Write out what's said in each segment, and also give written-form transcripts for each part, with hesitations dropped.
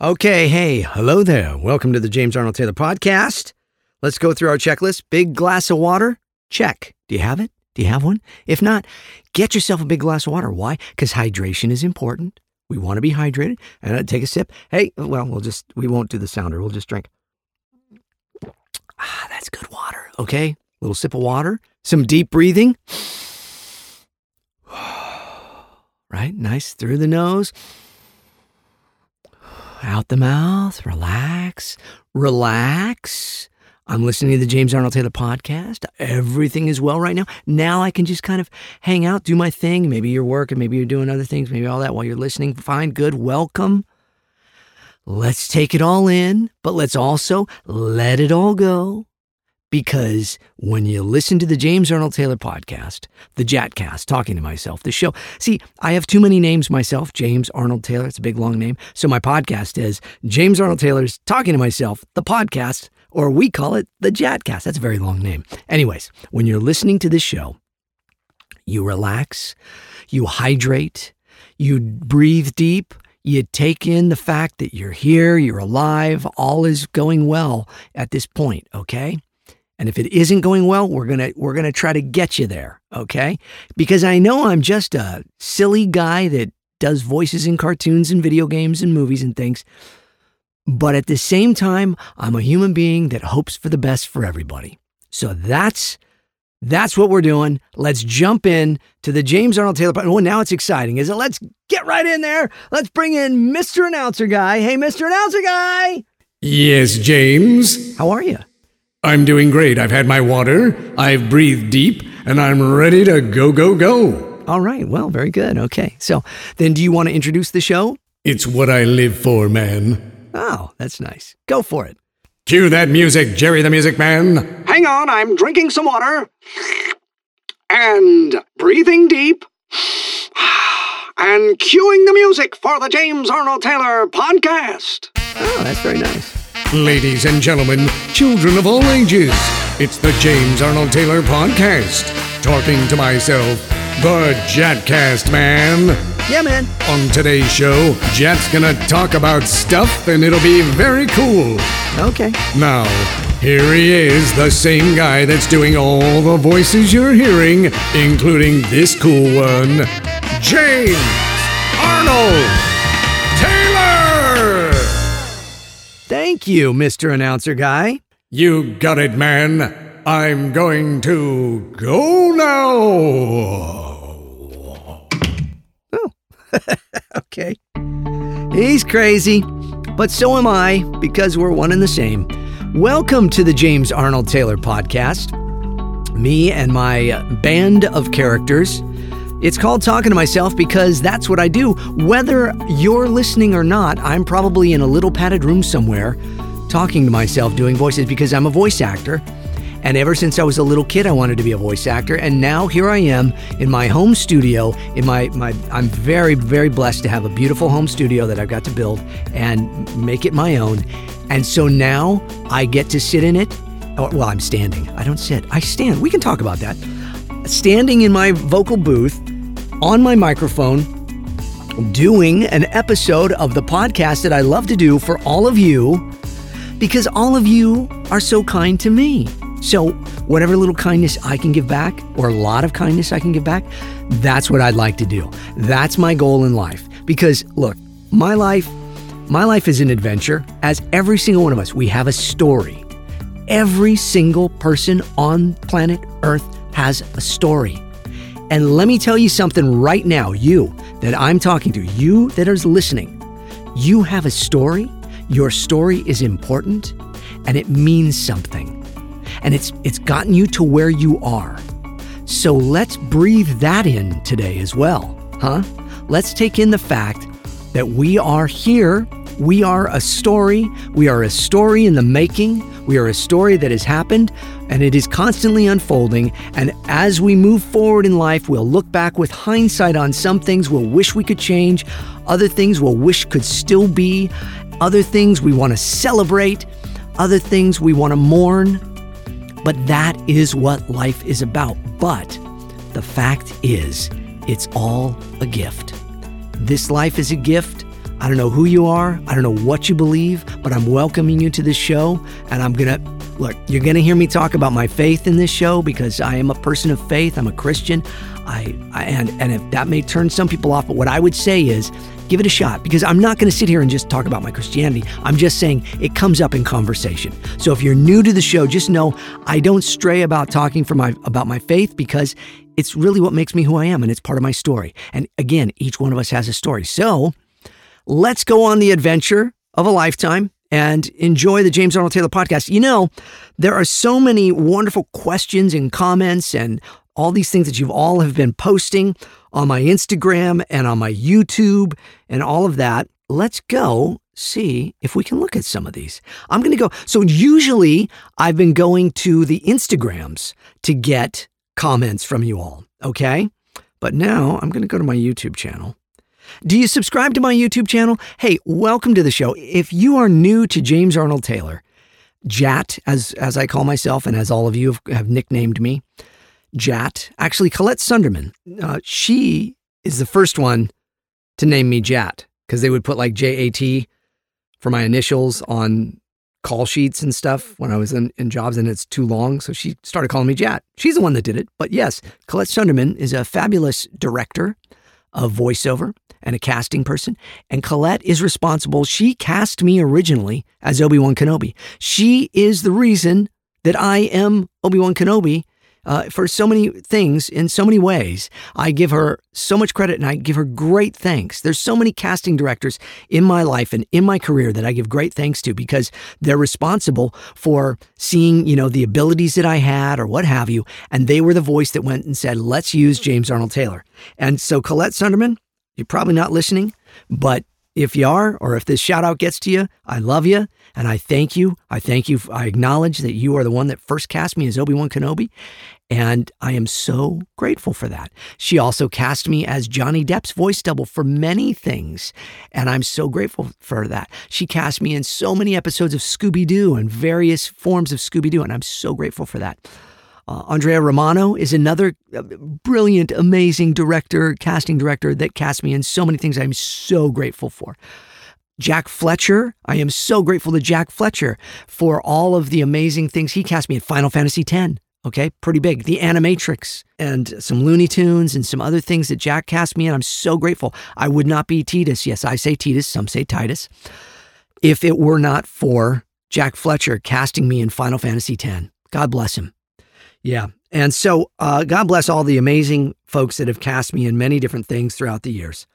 Okay, hey, hello there. Welcome to the James Arnold Taylor Podcast. Let's go through our checklist. Big glass of water? Check. Do you have it? Do you have one? If not, get yourself a big glass of water. Why? Because hydration is important. We want to be hydrated. And take a sip. Hey, well, we won't do the sounder. We'll just drink. That's good water. Okay, little sip of water. Some deep breathing. Right, nice through the nose. Out the mouth, relax. I'm listening to the James Arnold Taylor Podcast. Everything is well right now. Now I can just kind of hang out, do my thing. Maybe you're working, maybe you're doing other things, maybe all that while you're listening. Fine, good, welcome. Let's take it all in, but let's also let it all go. Because when you listen to the James Arnold Taylor Podcast, the Jatcast, talking to myself, the show. See, I have too many names myself, James Arnold Taylor. It's a big, long name. So my podcast is James Arnold Taylor's Talking to Myself, the podcast, or we call it the Jatcast. That's a very long name. Anyways, when you're listening to this show, you relax, you hydrate, you breathe deep, you take in the fact that you're here, you're alive, all is going well at this point, okay? And if it isn't going well, we're gonna try to get you there, okay? Because I know I'm just a silly guy that does voices in cartoons and video games and movies and things. But at the same time, I'm a human being that hopes for the best for everybody. So that's what we're doing. Let's jump in to the James Arnold Taylor. Oh, now it's exciting, isn't it? Let's get right in there. Let's bring in Mr. Announcer Guy. Hey, Mr. Announcer Guy. Yes, James. How are you? I'm doing great. I've had my water, I've breathed deep, and I'm ready to go. All right. Well, very good. Okay. So then do you want to introduce the show? It's what I live for, man. Oh, that's nice. Go for it. Cue that music, Jerry the Music Man. Hang on, I'm drinking some water. And breathing deep. And cueing the music for the James Arnold Taylor Podcast. Oh, that's very nice. Ladies and gentlemen, children of all ages, it's the James Arnold Taylor Podcast. Talking to myself, the Jatcast, man. Yeah, man. On today's show, Jat's gonna talk about stuff and it'll be very cool. Okay. Now, here he is, the same guy that's doing all the voices you're hearing, including this cool one, James Arnold Taylor! Thank you, Mr. Announcer Guy. You got it, man. I'm going to go now. Oh, okay. He's crazy, but so am I, because we're one and the same. Welcome to the James Arnold Taylor Podcast. Me and my band of characters. It's called Talking to Myself because that's what I do. Whether you're listening or not, I'm probably in a little padded room somewhere talking to myself, doing voices because I'm a voice actor. And ever since I was a little kid, I wanted to be a voice actor. And now here I am in my home studio. I'm very, very blessed to have a beautiful home studio that I've got to build and make it my own. And so now I get to sit in it. Well, I'm standing. I don't sit. I stand. We can talk about that. Standing in my vocal booth on my microphone, doing an episode of the podcast that I love to do for all of you because all of you are so kind to me. So whatever little kindness I can give back, or a lot of kindness I can give back, that's what I'd like to do. That's my goal in life. Because look, my life is an adventure. As every single one of us, we have a story. Every single person on planet Earth has a story. And let me tell you something right now, you that I'm talking to, you that is listening, you have a story. Your story is important and it means something. And it's gotten you to where you are. So let's breathe that in today as well, huh? Let's take in the fact that we are here. We are a story. We are a story in the making. We are a story that has happened, and it is constantly unfolding. And as we move forward in life, we'll look back with hindsight on some things we'll wish we could change, other things we'll wish could still be, other things we want to celebrate, other things we want to mourn. But that is what life is about. But the fact is, it's all a gift. This life is a gift. I don't know who you are. I don't know what you believe, but I'm welcoming you to this show. And you're going to hear me talk about my faith in this show because I am a person of faith. I'm a Christian. And if that may turn some people off, but what I would say is give it a shot, because I'm not going to sit here and just talk about my Christianity. I'm just saying it comes up in conversation. So if you're new to the show, just know I don't stray about talking about my faith, because it's really what makes me who I am, and it's part of my story. And again, each one of us has a story. So let's go on the adventure of a lifetime and enjoy the James Arnold Taylor podcast. You know, there are so many wonderful questions and comments and all these things that you all have been posting on my Instagram and on my YouTube and all of that. Let's go see if we can look at some of these. I'm going to go. So usually I've been going to the Instagrams to get comments from you all. Okay. But now I'm going to go to my YouTube channel. Do you subscribe to my YouTube channel? Hey, welcome to the show. If you are new to James Arnold Taylor, Jat, as I call myself, and as all of you have nicknamed me, Jat. Actually, Colette Sunderman, she is the first one to name me Jat, because they would put like JAT for my initials on call sheets and stuff when I was in jobs, and it's too long. So she started calling me Jat. She's the one that did it. But yes, Colette Sunderman is a fabulous director of voiceover and a casting person. And Colette is responsible. She cast me originally as Obi-Wan Kenobi. She is the reason that I am Obi-Wan Kenobi. For so many things, in so many ways. I give her so much credit and I give her great thanks. There's so many casting directors in my life and in my career that I give great thanks to, because they're responsible for seeing, the abilities that I had or what have you. And they were the voice that went and said, let's use James Arnold Taylor. And so Colette Sunderman, you're probably not listening, but if you are, or if this shout out gets to you, I love you and I thank you. I thank you. I acknowledge that you are the one that first cast me as Obi-Wan Kenobi. And I am so grateful for that. She also cast me as Johnny Depp's voice double for many things. And I'm so grateful for that. She cast me in so many episodes of Scooby-Doo and various forms of Scooby-Doo. And I'm so grateful for that. Andrea Romano is another brilliant, amazing director, casting director that cast me in so many things I'm so grateful for. Jack Fletcher, I am so grateful to Jack Fletcher for all of the amazing things he cast me in Final Fantasy X. Okay, pretty big. The Animatrix and some Looney Tunes and some other things that Jack cast me in. I'm so grateful. I would not be Titus. Yes, I say Titus. Some say Titus. If it were not for Jack Fletcher casting me in Final Fantasy X. God bless him. Yeah. And so God bless all the amazing folks that have cast me in many different things throughout the years.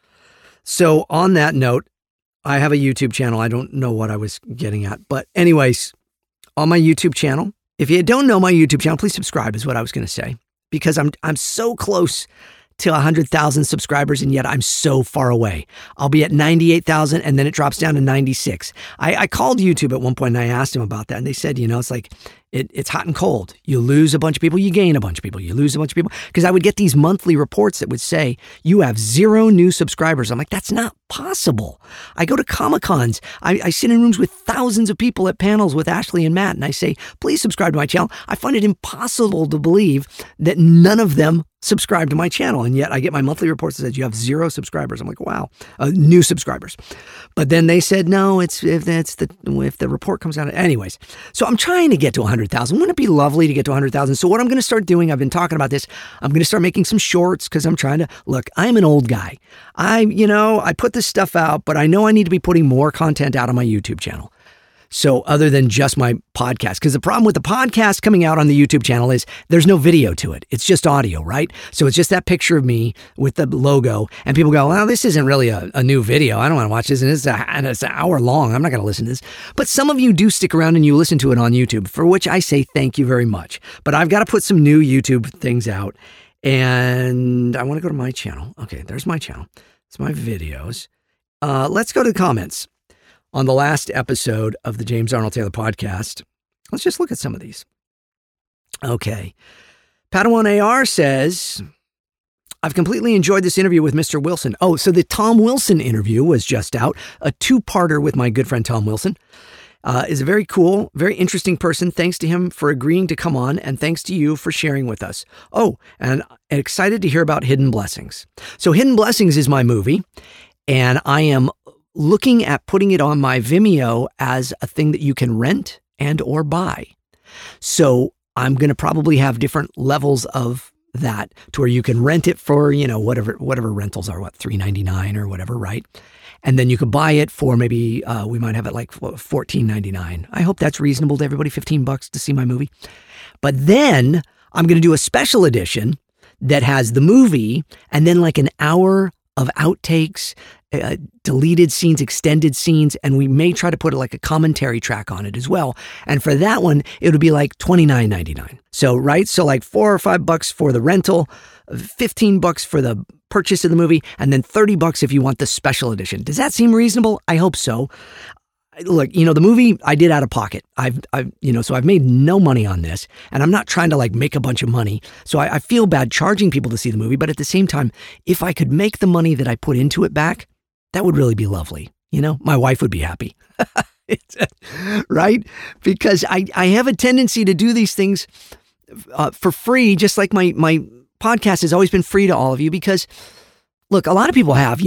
So on that note, I have a YouTube channel. I don't know what I was getting at. But anyways, on my YouTube channel, if you don't know my YouTube channel, please subscribe is what I was going to say, because I'm so close to 100,000 subscribers, and yet I'm so far away. I'll be at 98,000 and then it drops down to 96. I called YouTube at one point and I asked them about that, and they said, it's like it's hot and cold. You lose a bunch of people, you gain a bunch of people, you lose a bunch of people. Because I would get these monthly reports that would say, you have 0 new subscribers. I'm like, that's not possible. I go to Comic-Cons. I sit in rooms with thousands of people at panels with Ashley and Matt, and I say, please subscribe to my channel. I find it impossible to believe that none of them subscribe to my channel. And yet I get my monthly reports that says you have 0 subscribers. I'm like, wow, new subscribers. But then they said, no, if the report comes out. Anyways, so I'm trying to get to 100,000. Wouldn't it be lovely to get to 100,000? So what I'm going to start doing, I've been talking about this. I'm going to start making some shorts, because I'm trying to, look, I'm an old guy. I put this stuff out, but I know I need to be putting more content out on my YouTube channel. So other than just my podcast, because the problem with the podcast coming out on the YouTube channel is there's no video to it. It's just audio, right? So it's just that picture of me with the logo, and people go, well, this isn't really a new video. I don't want to watch this. And it's an hour long. I'm not going to listen to this. But some of you do stick around and you listen to it on YouTube, for which I say thank you very much. But I've got to put some new YouTube things out, and I want to go to my channel. Okay, there's my channel. It's my videos. Let's go to the comments on the last episode of the James Arnold Taylor podcast. Let's just look at some of these. Okay. Padawan AR says, I've completely enjoyed this interview with Mr. Wilson. Oh, so the Tom Wilson interview was just out, a 2-parter with my good friend Tom Wilson. Is a very cool, very interesting person. Thanks to him for agreeing to come on, and thanks to you for sharing with us. Oh, and excited to hear about Hidden Blessings. So Hidden Blessings is my movie, and I am looking at putting it on my Vimeo as a thing that you can rent and or buy. So I'm going to probably have different levels of that to where you can rent it for, whatever rentals are, $3.99 or whatever, right? And then you could buy it for maybe, we might have it like $14.99. I hope that's reasonable to everybody, $15 to see my movie. But then I'm going to do a special edition that has the movie and then like an hour of outtakes, deleted scenes, extended scenes, and we may try to put like a commentary track on it as well. And for that one, it would be like $29.99. So, right? So like $4 or $5 for the rental, $15 for the purchase of the movie, and then $30 if you want the special edition. Does that seem reasonable? I hope so. Look, the movie I did out of pocket. So I've made no money on this, and I'm not trying to like make a bunch of money. So I feel bad charging people to see the movie, but at the same time, if I could make the money that I put into it back, that would really be lovely. My wife would be happy, right? Because I have a tendency to do these things for free, just like my podcast has always been free to all of you because, look, a lot of people have,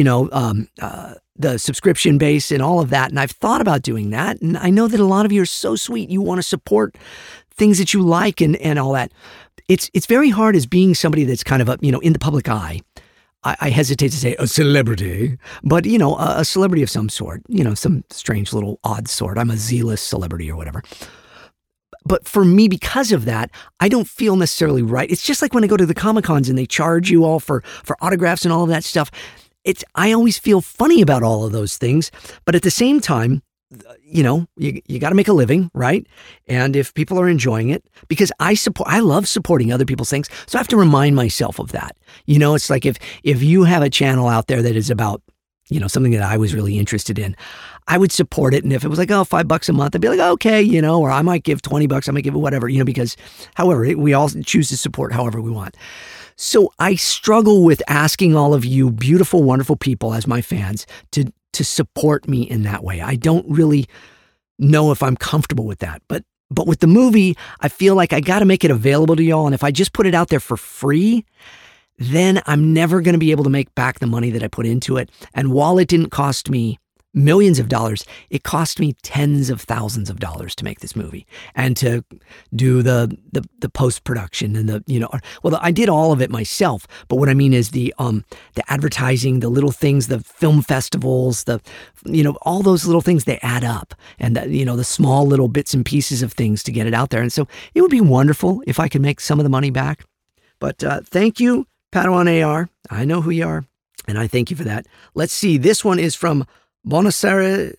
the subscription base and all of that. And I've thought about doing that. And I know that a lot of you are so sweet. You want to support things that you like and all that. It's very hard as being somebody that's kind of, in the public eye. I hesitate to say a celebrity, but, a celebrity of some sort, some strange little odd sort. I'm a Z-list celebrity or whatever. But for me, because of that, I don't feel necessarily right. It's just like when I go to the Comic-Cons and they charge you all for autographs and all of that stuff. I always feel funny about all of those things. But at the same time, you got to make a living, right? And if people are enjoying it, because I love supporting other people's things. So I have to remind myself of that. It's like if you have a channel out there that is about, something that I was really interested in, I would support it. And if it was like, $5 a month, I'd be like, okay, or I might give $20, I might give it whatever, because however, we all choose to support however we want. So I struggle with asking all of you beautiful, wonderful people as my fans to support me in that way. I don't really know if I'm comfortable with that. But with the movie, I feel like I got to make it available to y'all. And if I just put it out there for free, then I'm never going to be able to make back the money that I put into it. And while it didn't cost me millions of dollars, it cost me tens of thousands of dollars to make this movie and to do the post-production and I did all of it myself. But what I mean is the advertising, the little things, the film festivals, all those little things, they add up, and the small little bits and pieces of things to get it out there. And so it would be wonderful if I could make some of the money back. But thank you, Padawan AR. I know who you are, and I thank you for that. Let's see. This one is from Bonasaitres,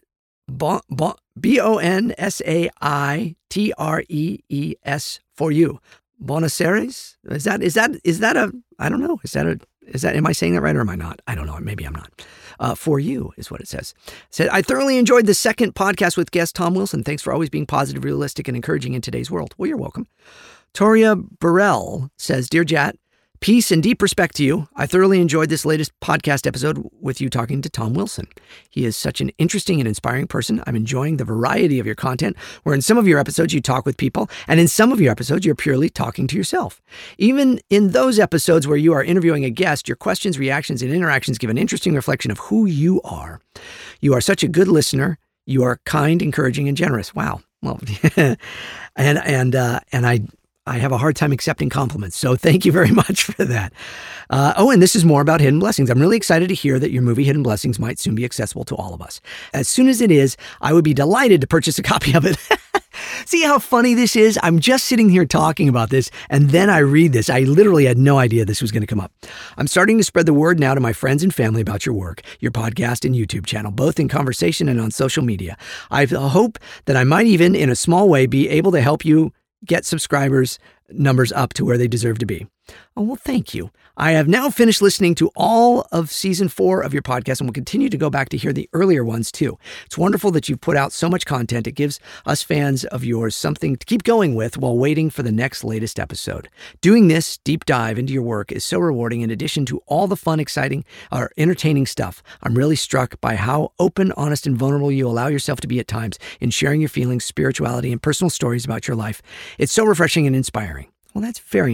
Bonsaitrees for you. Bonasaitres? Is that a, I don't know. Am I saying that right or am I not? I don't know. Maybe I'm not. For you is what it says. Said, I thoroughly enjoyed the second podcast with guest Tom Wilson. Thanks for always being positive, realistic, and encouraging in today's world. Well, you're welcome. Toria Burrell says, Dear Jat, peace and deep respect to you. I thoroughly enjoyed this latest podcast episode with you talking to Tom Wilson. He is such an interesting and inspiring person. I'm enjoying the variety of your content, where in some of your episodes you talk with people, and in some of your episodes you're purely talking to yourself. Even in those episodes where you are interviewing a guest, your questions, reactions, and interactions give an interesting reflection of who you are. You are such a good listener. You are kind, encouraging, and generous. Wow. Well, and I have a hard time accepting compliments, so thank you very much for that. And this is more about Hidden Blessings. I'm really excited to hear that your movie Hidden Blessings might soon be accessible to all of us. As soon as it is, I would be delighted to purchase a copy of it. See how funny this is? I'm just sitting here talking about this, and then I read this. I literally had no idea this was going to come up. I'm starting to spread the word now to my friends and family about your work, your podcast and YouTube channel, both in conversation and on social media. I hope that I might even, in a small way, be able to help you get subscribers numbers up to where they deserve to be. Oh, well, thank you. I have now finished listening to all of season 4 of your podcast and will continue to go back to hear the earlier ones too. It's wonderful that you've put out so much content. It gives us fans of yours something to keep going with while waiting for the next latest episode. Doing this deep dive into your work is so rewarding. In addition to all the fun, exciting, or entertaining stuff, I'm really struck by how open, honest, and vulnerable you allow yourself to be at times in sharing your feelings, spirituality, and personal stories about your life. It's so refreshing and inspiring. Well, that's very nice.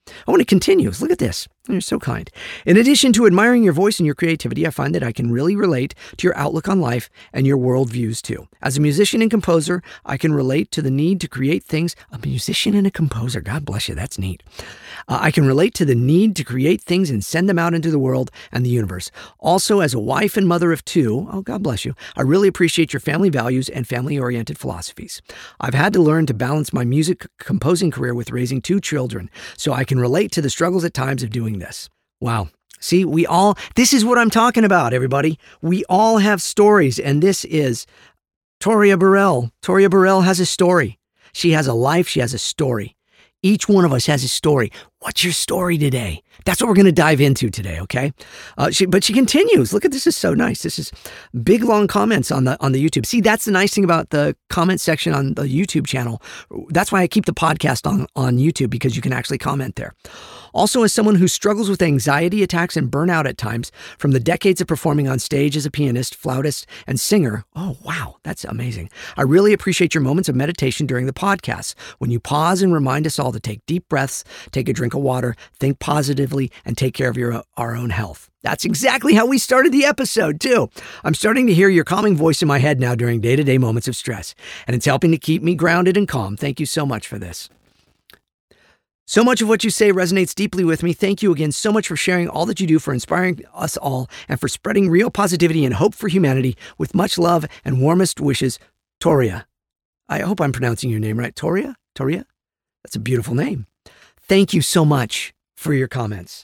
I want to continue. Look at this. You're so kind. In addition to admiring your voice and your creativity, I find that I can really relate to your outlook on life and your worldviews too. As a musician and composer, I can relate to the need to create things. A musician and a composer. God bless you. That's neat. I can relate to the need to create things and send them out into the world and the universe. Also, as a wife and mother of two, oh, God bless you, I really appreciate your family values and family-oriented philosophies. I've had to learn to balance my music composing career with raising two children, so I can relate to the struggles at times of doing this. Wow. See, this is what I'm talking about, everybody. We all have stories, and this is Toria Burrell. Toria Burrell has a story. She has a life. She has a story. Each one of us has a story. What's your story today? That's what we're going to dive into today, okay? But she continues. Look at this. Is so nice. This is big, long comments on the YouTube. See, that's the nice thing about the comment section on the YouTube channel. That's why I keep the podcast on YouTube, because you can actually comment there. Also, as someone who struggles with anxiety attacks and burnout at times from the decades of performing on stage as a pianist, flautist, and singer, oh, wow, that's amazing. I really appreciate your moments of meditation during the podcast, when you pause and remind us all to take deep breaths, take a drink of water, think positively, and take care of our own health. That's exactly how we started the episode, too. I'm starting to hear your calming voice in my head now during day-to-day moments of stress, and it's helping to keep me grounded and calm. Thank you so much for this. So much of what you say resonates deeply with me. Thank you again so much for sharing all that you do, for inspiring us all, and for spreading real positivity and hope for humanity. With much love and warmest wishes, Toria. I hope I'm pronouncing your name right. Toria? Toria? That's a beautiful name. Thank you so much for your comments.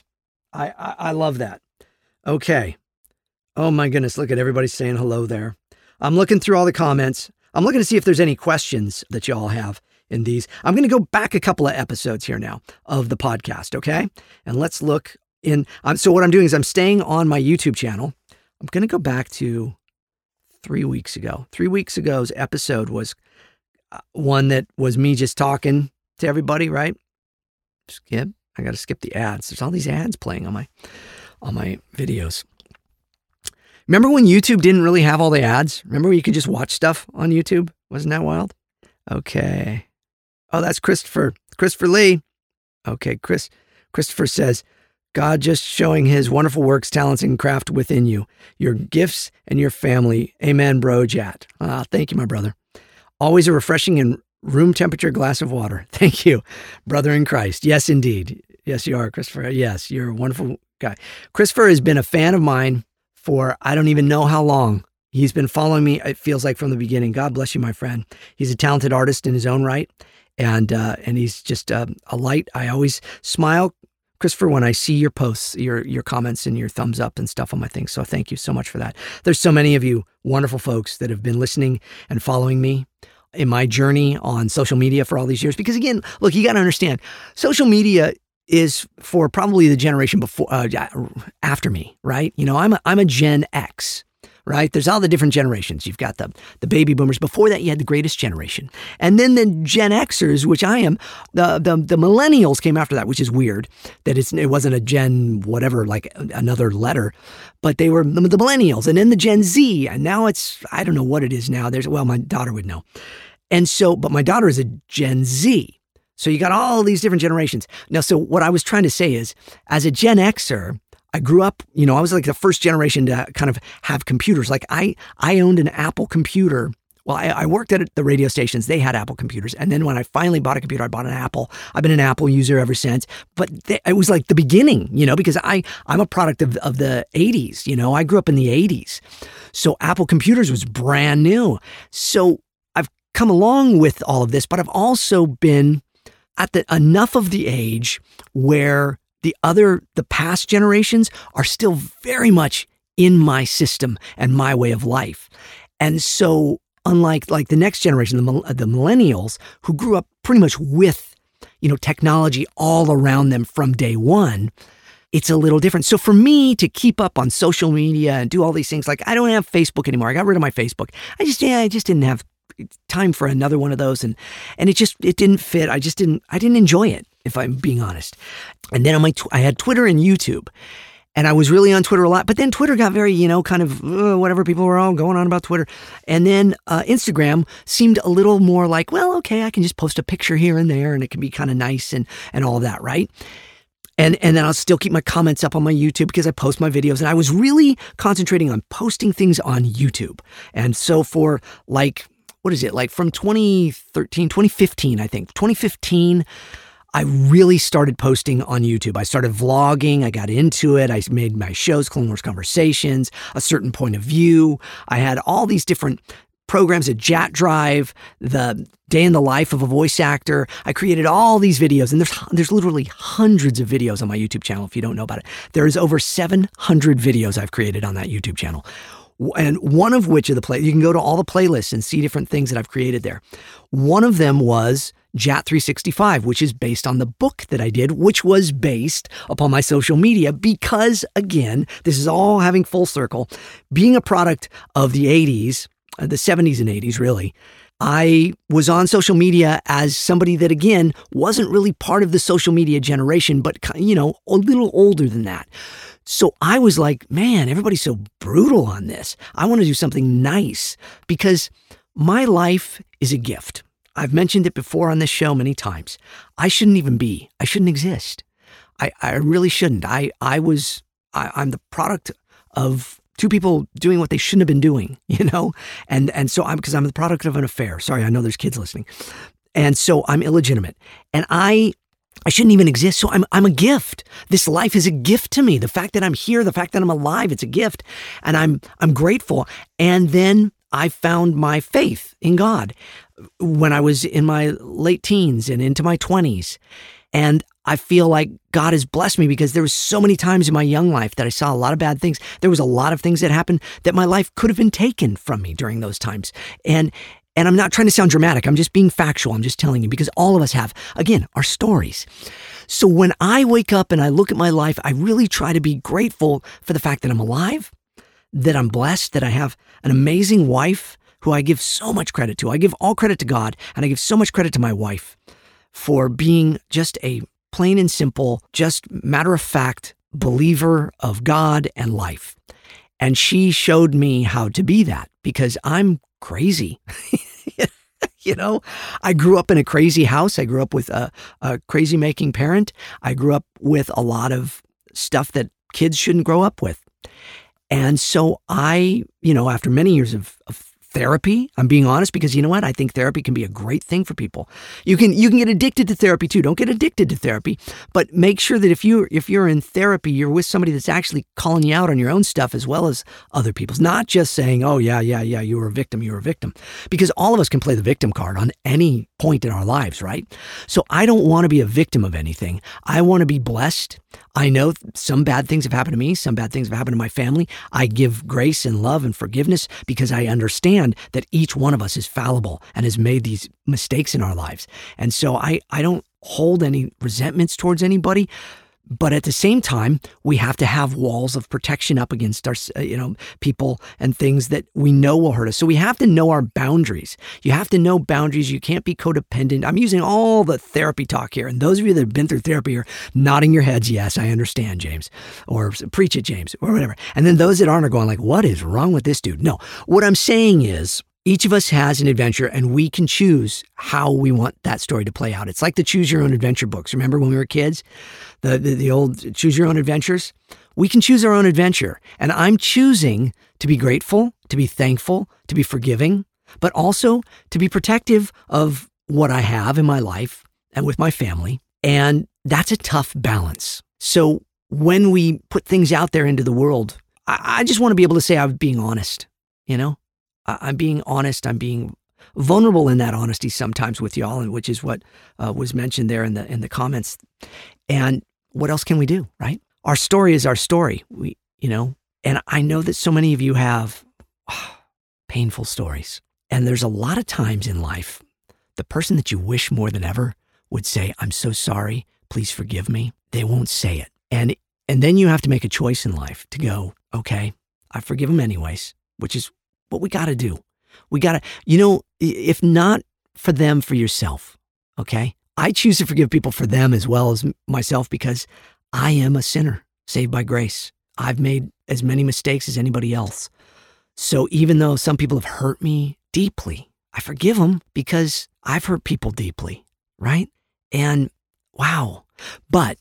I love that. Okay. Oh my goodness. Look at everybody saying hello there. I'm looking through all the comments. I'm looking to see if there's any questions that y'all have in these. I'm going to go back a couple of episodes here now of the podcast, okay? And let's look in. So what I'm doing is I'm staying on my YouTube channel. I'm going to go back to 3 weeks ago. 3 weeks ago's episode was one that was me just talking to everybody, right? Skip. I got to skip the ads. There's all these ads playing on my videos. Remember when YouTube didn't really have all the ads? Remember when you could just watch stuff on YouTube? Wasn't that wild? Okay. Oh, that's Christopher Lee. Okay, Christopher says, God just showing his wonderful works, talents, and craft within you, your gifts and your family. Amen, bro, Jat. Thank you, my brother. Always a refreshing and room temperature glass of water. Thank you, brother in Christ. Yes, indeed. Yes, you are, Christopher. Yes, you're a wonderful guy. Christopher has been a fan of mine for I don't even know how long. He's been following me, it feels like, from the beginning. God bless you, my friend. He's a talented artist in his own right, and he's just a light. I always smile, Christopher, when I see your posts, your comments, and your thumbs up and stuff on my things. So thank you so much for that. There's so many of you wonderful folks that have been listening and following me in my journey on social media for all these years. Because again, look, you got to understand, social media is for probably the generation before, after me, right? You know, I'm a Gen X, right? There's all the different generations. You've got the baby boomers. Before that, you had the greatest generation, and then the Gen Xers, which I am. The millennials came after that, which is weird that it wasn't a Gen whatever, like another letter, but they were the millennials, and then the Gen Z, and now I don't know what it is now. My daughter would know, and so, but my daughter is a Gen Z. So you got all these different generations. Now, so what I was trying to say is, as a Gen Xer, I grew up, I was like the first generation to kind of have computers. Like I owned an Apple computer. Well, I worked at the radio stations. They had Apple computers. And then when I finally bought a computer, I bought an Apple. I've been an Apple user ever since. But it was like the beginning, because I'm a product of the 80s. I grew up in the 80s. So Apple computers was brand new. So I've come along with all of this, but I've also been at enough of the age where the past generations are still very much in my system and my way of life. And so unlike the next generation, the millennials, who grew up pretty much with, technology all around them from day one, it's a little different. So for me to keep up on social media and do all these things, like I don't have Facebook anymore. I got rid of my Facebook. I just didn't have time for another one of those, and it didn't fit. I didn't enjoy it, if I'm being honest. And then I had Twitter and YouTube, and I was really on Twitter a lot. But then Twitter got very kind of whatever. People were all going on about Twitter, and then Instagram seemed a little more like, well, okay, I can just post a picture here and there, and it can be kind of nice and all of that, right? And then I'll still keep my comments up on my YouTube because I post my videos. And I was really concentrating on posting things on YouTube. And so for like, what is it? Like from 2015, I think. 2015, I really started posting on YouTube. I started vlogging. I got into it. I made my shows, Clone Wars Conversations, A Certain Point of View. I had all these different programs at Jat Drive, the day in the life of a voice actor. I created all these videos, and there's literally hundreds of videos on my YouTube channel if you don't know about it. There's over 700 videos I've created on that YouTube channel. And one of which of the you can go to all the playlists and see different things that I've created there. One of them was Jat 365, which is based on the book that I did, which was based upon my social media because, again, this is all having full circle. Being a product of the 80s, the 70s and 80s, really, I was on social media as somebody that, again, wasn't really part of the social media generation, but, you know, a little older than that. So I was like, man, everybody's so brutal on this. I want to do something nice because my life is a gift. I've mentioned it before on this show many times. I shouldn't exist. I really shouldn't. I'm the product of two people doing what they shouldn't have been doing, you know? And so because I'm the product of an affair. Sorry, I know there's kids listening. And so I'm illegitimate. And I shouldn't even exist. So I'm a gift. This life is a gift to me. The fact that I'm here, the fact that I'm alive, it's a gift. And I'm grateful. And then I found my faith in God when I was in my late teens and into my 20s. And I feel like God has blessed me because there was so many times in my young life that I saw a lot of bad things. There was a lot of things that happened that my life could have been taken from me during those times. And I'm not trying to sound dramatic. I'm just being factual. I'm just telling you because all of us have, again, our stories. So when I wake up and I look at my life, I really try to be grateful for the fact that I'm alive, that I'm blessed, that I have an amazing wife who I give so much credit to. I give all credit to God, and I give so much credit to my wife for being just a plain and simple, just matter-of-fact believer of God and life. And she showed me how to be that because I'm crazy. You know, I grew up in a crazy house. I grew up with a crazy making parent. I grew up with a lot of stuff that kids shouldn't grow up with. And so I, you know, after many years of therapy, I'm being honest because you know what? I think therapy can be a great thing for people. You can get addicted to therapy too. Don't get addicted to therapy, but make sure that if you're in therapy, you're with somebody that's actually calling you out on your own stuff as well as other people's, not just saying, oh yeah, you were a victim. Because all of us can play the victim card on any point in our lives, right? So I don't want to be a victim of anything. I want to be blessed. I know some bad things have happened to me. Some bad things have happened to my family. I give grace and love and forgiveness because I understand that each one of us is fallible and has made these mistakes in our lives. And so I don't hold any resentments towards anybody. But at the same time, we have to have walls of protection up against our, people and things that we know will hurt us. So we have to know our boundaries. You have to know boundaries. You can't be codependent. I'm using all the therapy talk here. And those of you that have been through therapy are nodding your heads. Yes, I understand, James. Or preach it, James, or whatever. And then those that aren't are going like, what is wrong with this dude? No, what I'm saying is, each of us has an adventure and we can choose how we want that story to play out. It's like the Choose Your Own Adventure books. Remember when we were kids? The old Choose Your Own Adventures? We can choose our own adventure. And I'm choosing to be grateful, to be thankful, to be forgiving, but also to be protective of what I have in my life and with my family. And that's a tough balance. So when we put things out there into the world, I just want to be able to say I'm being honest, you know? I'm being honest. I'm being vulnerable in that honesty sometimes with y'all, and which is what was mentioned there in the comments. And what else can we do, right? Our story is our story. And I know that so many of you have painful stories. And there's a lot of times in life, the person that you wish more than ever would say, I'm so sorry, please forgive me. They won't say it. And then you have to make a choice in life to go, okay, I forgive them anyways, which is what we got to do. We got to, if not for them, for yourself. Okay. I choose to forgive people for them as well as myself because I am a sinner saved by grace. I've made as many mistakes as anybody else. So even though some people have hurt me deeply, I forgive them because I've hurt people deeply. Right. And wow. But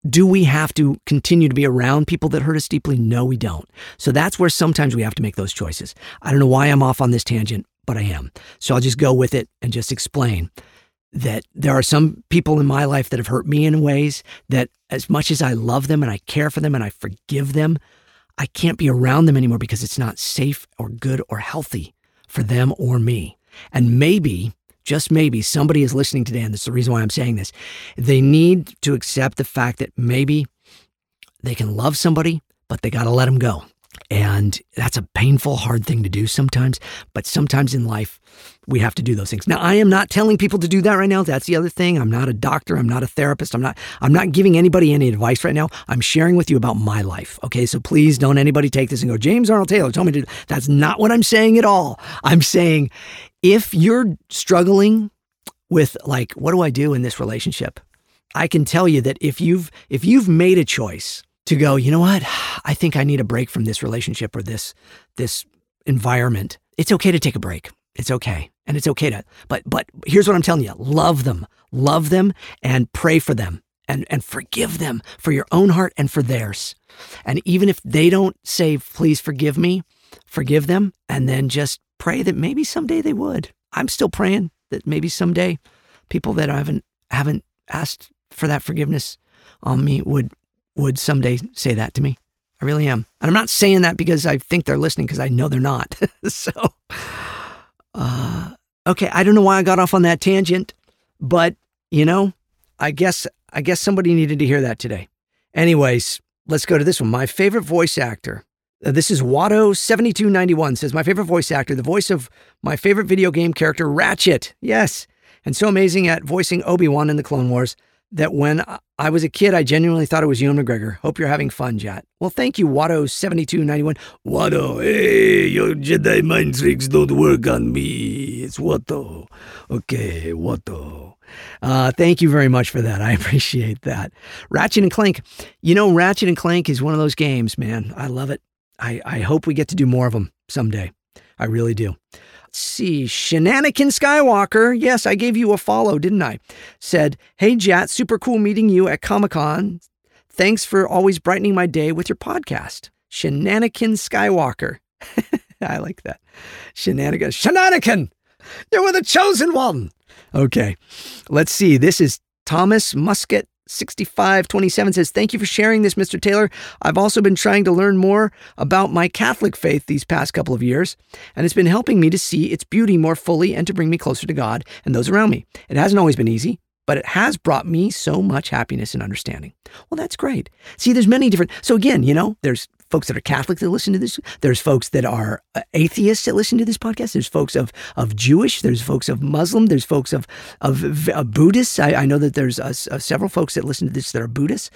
Do we have to continue to be around people that hurt us deeply? No, we don't. So that's where sometimes we have to make those choices. I don't know why I'm off on this tangent, but I am. So I'll just go with it and just explain that there are some people in my life that have hurt me in ways that as much as I love them and I care for them and I forgive them, I can't be around them anymore because it's not safe or good or healthy for them or me. And maybe, just maybe, somebody is listening today, and that's the reason why I'm saying this. They need to accept the fact that maybe they can love somebody, but they got to let them go. And that's a painful, hard thing to do sometimes. But sometimes in life, we have to do those things. Now, I am not telling people to do that right now. That's the other thing. I'm not a doctor. I'm not a therapist. I'm not giving anybody any advice right now. I'm sharing with you about my life. Okay, so please don't anybody take this and go, James Arnold Taylor told me to do. That's not what I'm saying at all. I'm saying if you're struggling with like, what do I do in this relationship? I can tell you that if you've made a choice to go, you know what? I think I need a break from this relationship or this environment. It's okay to take a break. It's okay. And it's okay to, but here's what I'm telling you. Love them and pray for them and forgive them for your own heart and for theirs. And even if they don't say, please forgive me, forgive them. And then just pray that maybe someday they would. I'm still praying that maybe someday people that I haven't asked for that forgiveness on me would someday say that to me. I really am. And I'm not saying that because I think they're listening, because I know they're not. So, okay, I don't know why I got off on that tangent, but, I guess somebody needed to hear that today. Anyways, let's go to this one. My favorite voice actor. This is Watto7291 says, my favorite voice actor, the voice of my favorite video game character, Ratchet. Yes. And so amazing at voicing Obi-Wan in the Clone Wars that when I was a kid, I genuinely thought it was Ewan McGregor. Hope you're having fun, Jat. Well, thank you, Watto7291. Watto, hey, your Jedi mind tricks don't work on me. It's Watto. Okay, Watto. Thank you very much for that. I appreciate that. Ratchet and Clank. Ratchet and Clank is one of those games, man. I love it. I hope we get to do more of them someday. I really do. Let's see. Shenanigan Skywalker. Yes, I gave you a follow, didn't I? Said, hey, Jat, super cool meeting you at Comic-Con. Thanks for always brightening my day with your podcast. Shenanigan Skywalker. I like that. Shenanigan. You were the chosen one. Okay. Let's see. This is Thomas Musket. 6527 says, thank you for sharing this, Mr. Taylor. I've also been trying to learn more about my Catholic faith these past couple of years, and it's been helping me to see its beauty more fully and to bring me closer to God and those around me. It hasn't always been easy, but it has brought me so much happiness and understanding. Well, that's great. See, there's many different, so again, there's folks that are Catholic that listen to this. There's folks that are atheists that listen to this podcast. There's folks of Jewish. There's folks of Muslim. There's folks of Buddhists. I know that there's several folks that listen to this that are Buddhists.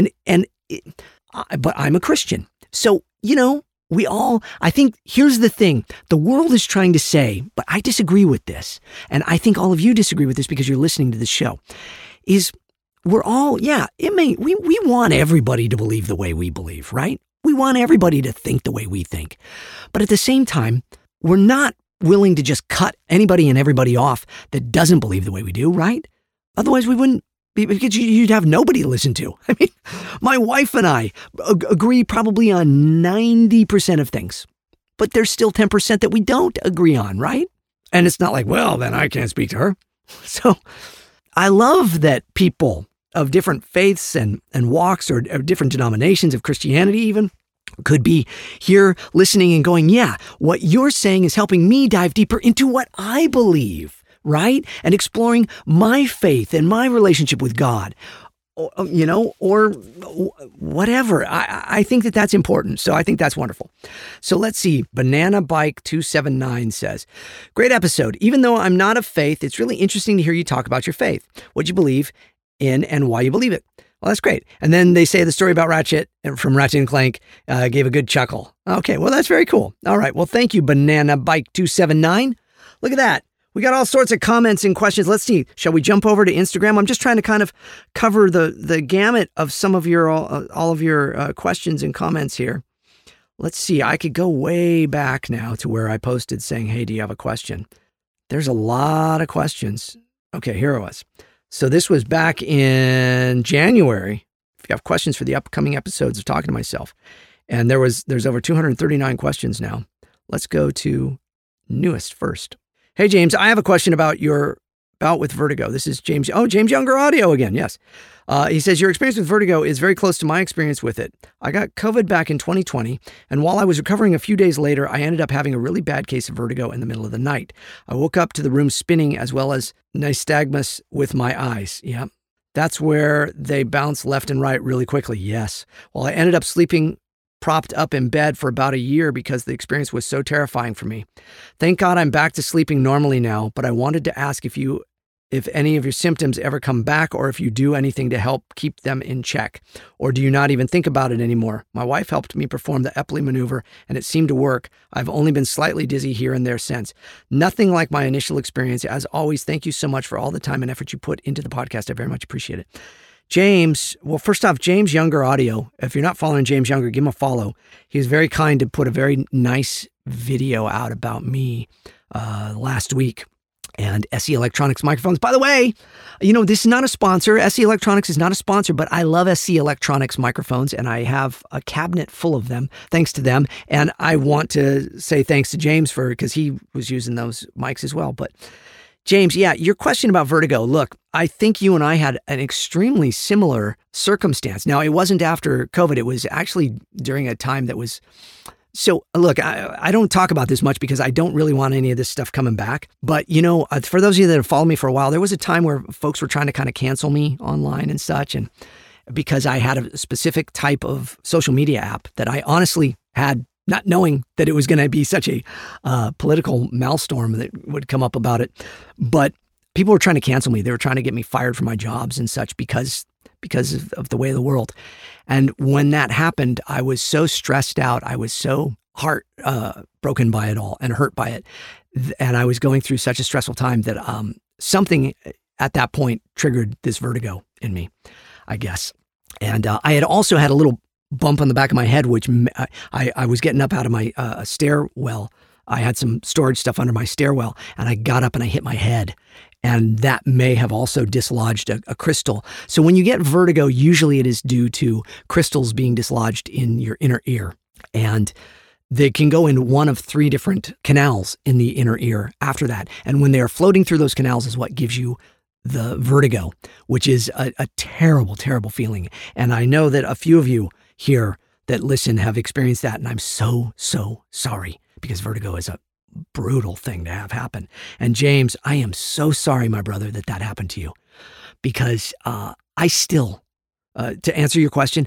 But I'm a Christian. So, we all, I think, here's the thing. The world is trying to say, but I disagree with this. And I think all of you disagree with this because you're listening to this show, is we're all, we want everybody to believe the way we believe, right? We want everybody to think the way we think. But at the same time, we're not willing to just cut anybody and everybody off that doesn't believe the way we do, right? Otherwise, we wouldn't be, because you'd have nobody to listen to. I mean, my wife and I agree probably on 90% of things, but there's still 10% that we don't agree on, right? And it's not like, well, then I can't speak to her. So I love that people of different faiths and walks or different denominations of Christianity even could be here listening and going, yeah, what you're saying is helping me dive deeper into what I believe, right? And exploring my faith and my relationship with God, or whatever. I think that that's important. So I think that's wonderful. So let's see. Banana Bike 279 says, great episode. Even though I'm not of faith, it's really interesting to hear you talk about your faith, what you believe in and why you believe it. Well, that's great. And then they say the story about Ratchet from Ratchet and Clank gave a good chuckle. Okay, well, that's very cool. All right, well, thank you, Banana Bike 279. Look at that. We got all sorts of comments and questions. Let's see. Shall we jump over to Instagram? I'm just trying to kind of cover the gamut of some of your all of your questions and comments here. Let's see. I could go way back now to where I posted saying, hey, do you have a question? There's a lot of questions. Okay, here it was. So this was back in January. you have questions for the upcoming episodes of Talking to Myself. And there's over 239 questions now. Let's go to newest first. Hey, James, I have a question about your bout with vertigo. This is James. Oh, James Younger audio again. Yes. He says, your experience with vertigo is very close to my experience with it. I got COVID back in 2020, and while I was recovering a few days later, I ended up having a really bad case of vertigo in the middle of the night. I woke up to the room spinning as well as nystagmus with my eyes. Yeah. That's where they bounce left and right really quickly. Yes. Well, I ended up sleeping propped up in bed for about a year because the experience was so terrifying for me. Thank God I'm back to sleeping normally now, but I wanted to ask if any of your symptoms ever come back or if you do anything to help keep them in check, or do you not even think about it anymore? My wife helped me perform the Epley maneuver and it seemed to work. I've only been slightly dizzy here and there since. Nothing like my initial experience. As always, thank you so much for all the time and effort you put into the podcast. I very much appreciate it. James, well, first off, James Younger audio. If you're not following James Younger, give him a follow. He was very kind to put a very nice video out about me last week. And SE Electronics microphones. By the way, this is not a sponsor. SE Electronics is not a sponsor, but I love SE Electronics microphones, and I have a cabinet full of them, thanks to them. And I want to say thanks to James because he was using those mics as well. But James, yeah, your question about vertigo. Look, I think you and I had an extremely similar circumstance. Now, it wasn't after COVID. It was actually during a time that was... So, look, I don't talk about this much because I don't really want any of this stuff coming back. But, for those of you that have followed me for a while, there was a time where folks were trying to kind of cancel me online and such. And because I had a specific type of social media app that I honestly had, not knowing that it was going to be such a political maelstrom that would come up about it. But people were trying to cancel me. They were trying to get me fired from my jobs and such because of the way of the world. And when that happened, I was so stressed out. I was so broken by it all and hurt by it. And I was going through such a stressful time that something at that point triggered this vertigo in me, I guess. And I had also had a little bump on the back of my head, which I was getting up out of my stairwell. I had some storage stuff under my stairwell, and I got up and I hit my head. And that may have also dislodged a crystal. So when you get vertigo, usually it is due to crystals being dislodged in your inner ear. And they can go in one of 3 different canals in the inner ear after that. And when they are floating through those canals is what gives you the vertigo, which is a terrible, terrible feeling. And I know that a few of you here that listen have experienced that. And I'm so, so sorry, because vertigo is a brutal thing to have happen. And James, I am so sorry, my brother, that happened to you, because I still, to answer your question,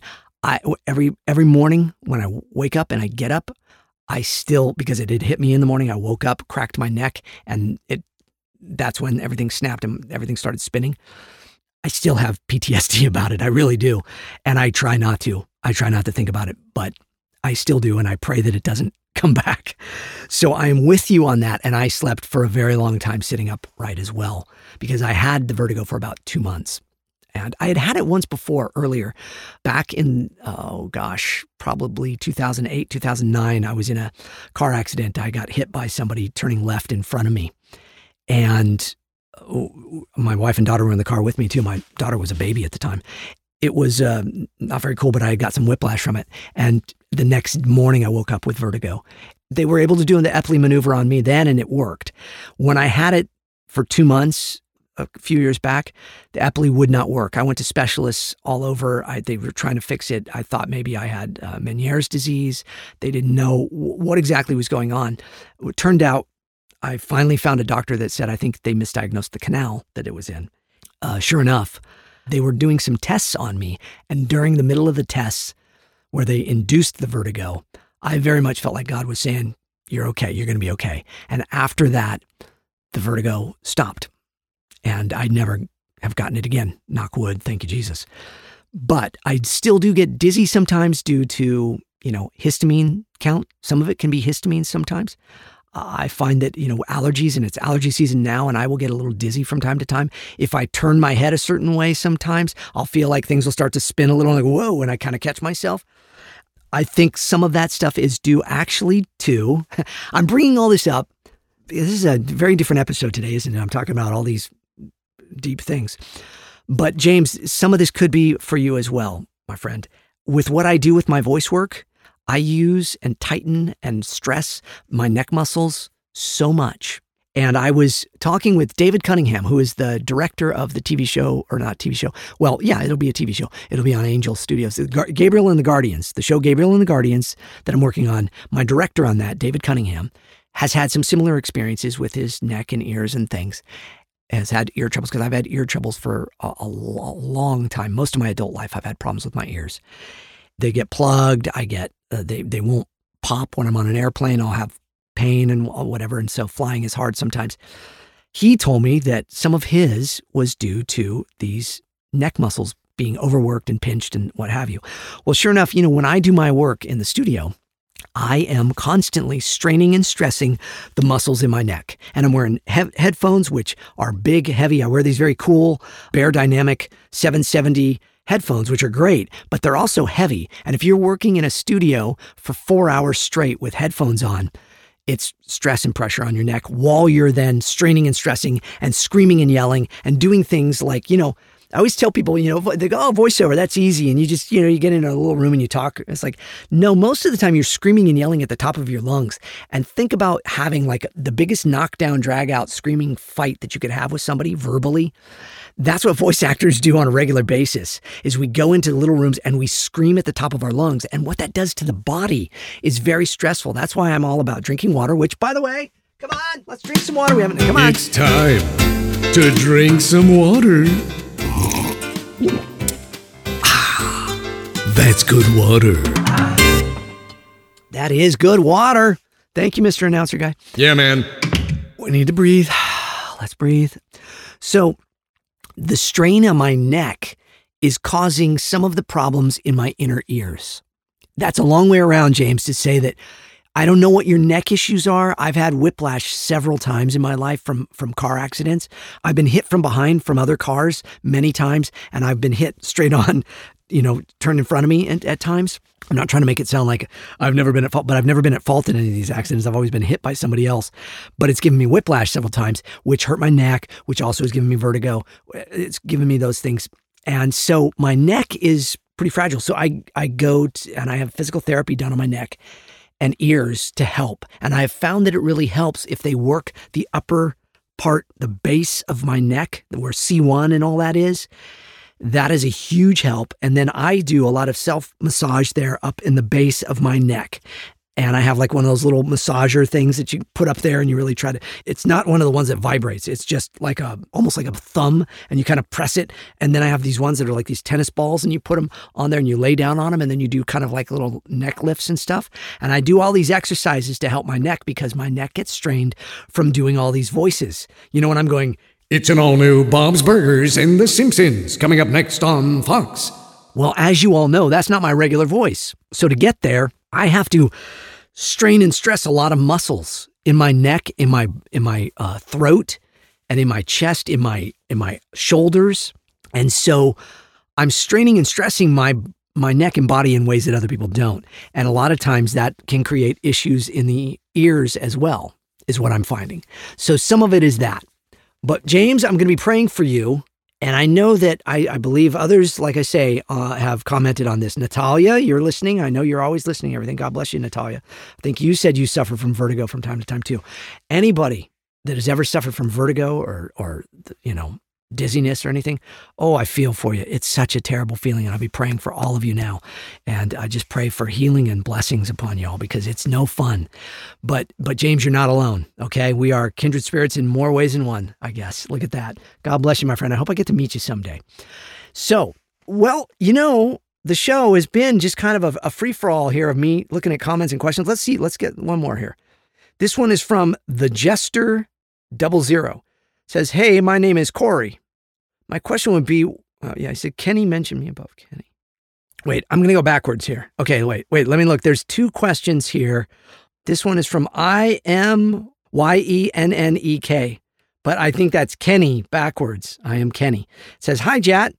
every morning when I wake up and I get up, I still, because it had hit me in the morning, I woke up, cracked my neck, and that's when everything snapped and everything started spinning. I still have PTSD about it. I really do. And I try not to think about it, but I still do. And I pray that it doesn't come back. So I am with you on that. And I slept for a very long time sitting upright as well, because I had the vertigo for about 2 months. And I had it once before, earlier, back in, probably 2008, 2009. I was in a car accident. I got hit by somebody turning left in front of me. And my wife and daughter were in the car with me too. My daughter was a baby at the time. It was not very cool, but I got some whiplash from it. And the next morning I woke up with vertigo. They were able to do the Epley maneuver on me then, and it worked. When I had it for 2 months, a few years back, the Epley would not work. I went to specialists all over. They were trying to fix it. I thought maybe I had Meniere's disease. They didn't know what exactly was going on. It turned out I finally found a doctor that said, I think they misdiagnosed the canal that it was in. Sure enough, they were doing some tests on me. And during the middle of the tests where they induced the vertigo, I very much felt like God was saying, you're okay. You're going to be okay. And after that, the vertigo stopped. And I never have gotten it again. Knock wood. Thank you, Jesus. But I still do get dizzy sometimes due to, histamine count. Some of it can be histamine sometimes. I find that, allergies, and it's allergy season now, and I will get a little dizzy from time to time. If I turn my head a certain way sometimes, I'll feel like things will start to spin a little, like, whoa, and I kind of catch myself. I think some of that stuff is due actually to, I'm bringing all this up. This is a very different episode today, isn't it? I'm talking about all these deep things. But James, some of this could be for you as well. my friend. With what I do with my voice work, I use and tighten and stress my neck muscles so much. And I was talking with David Cunningham, who is the director of the TV show, or not TV show. Well, yeah, it'll be a TV show. It'll be on Angel Studios. Gabriel and the Guardians, the show Gabriel and the Guardians that I'm working on. My director on that, David Cunningham, has had some similar experiences with his neck and ears and things. Has had ear troubles, because I've had ear troubles for a long time. Most of my adult life, I've had problems with my ears. They get plugged. They won't pop when I'm on an airplane. I'll have pain and whatever. And so flying is hard sometimes. He told me that some of his was due to these neck muscles being overworked and pinched and what have you. Well, sure enough, when I do my work in the studio, I am constantly straining and stressing the muscles in my neck. And I'm wearing headphones, which are big, heavy. I wear these very cool Bear Dynamic 770 headphones, which are great, but they're also heavy. And if you're working in a studio for 4 hours straight with headphones on, it's stress and pressure on your neck while you're then straining and stressing and screaming and yelling and doing things like, I always tell people, they go, oh, voiceover, that's easy. And you just, you get in a little room and you talk. It's like, no, most of the time you're screaming and yelling at the top of your lungs. And think about having like the biggest knockdown, drag out, screaming fight that you could have with somebody verbally. That's what voice actors do on a regular basis, is we go into little rooms and we scream at the top of our lungs. And what that does to the body is very stressful. That's why I'm all about drinking water, which, by the way, come on, let's drink some water. Come on. It's time to drink some water. That's good water. That is good water. Thank you, Mr. Announcer Guy. Yeah, man. We need to breathe. Let's breathe. So the strain on my neck is causing some of the problems in my inner ears. That's a long way around, James, to say that I don't know what your neck issues are. I've had whiplash several times in my life from car accidents. I've been hit from behind from other cars many times, and I've been hit straight on, turned in front of me at times. I'm not trying to make it sound like I've never been at fault, but I've never been at fault in any of these accidents. I've always been hit by somebody else, but it's given me whiplash several times, which hurt my neck, which also has given me vertigo. It's given me those things. And so my neck is pretty fragile. So I go and I have physical therapy done on my neck and ears to help. And I have found that it really helps if they work the upper part, the base of my neck, where C1 and all that is. That is a huge help. And then I do a lot of self-massage there up in the base of my neck. And I have like one of those little massager things that you put up there and you really try to, it's not one of the ones that vibrates. It's just like almost like a thumb, and you kind of press it. And then I have these ones that are like these tennis balls, and you put them on there and you lay down on them, and then you do kind of like little neck lifts and stuff. And I do all these exercises to help my neck because my neck gets strained from doing all these voices. When I'm going, it's an all-new Bob's Burgers and The Simpsons coming up next on Fox. Well, as you all know, that's not my regular voice. So to get there, I have to strain and stress a lot of muscles in my neck, in my throat, and in my chest, in my shoulders. And so I'm straining and stressing my neck and body in ways that other people don't. And a lot of times that can create issues in the ears as well, is what I'm finding. So some of it is that. But James, I'm going to be praying for you. And I know that I believe others, like I say, have commented on this. Natalia, you're listening. I know you're always listening. Everything. God bless you, Natalia. I think you said you suffer from vertigo from time to time too. Anybody that has ever suffered from vertigo or dizziness or anything, I feel for you. It's such a terrible feeling, and I'll be praying for all of you now. And I just pray for healing and blessings upon you all, because it's no fun. But James, you're not alone, okay? We are kindred spirits in more ways than one, I guess. Look at that. God bless you, my friend. I hope I get to meet you someday. So, well, the show has been just kind of a free-for-all here of me looking at comments and questions. Let's see. Let's get one more here. This one is from the Jester 00. It says, hey, my name is Corey. My question would be, I said, Kenny mentioned me above Kenny. Wait, I'm going to go backwards here. Okay, wait, let me look. There's two questions here. This one is from IMYENNEK, but I think that's Kenny backwards. I am Kenny. It says, hi, Jat.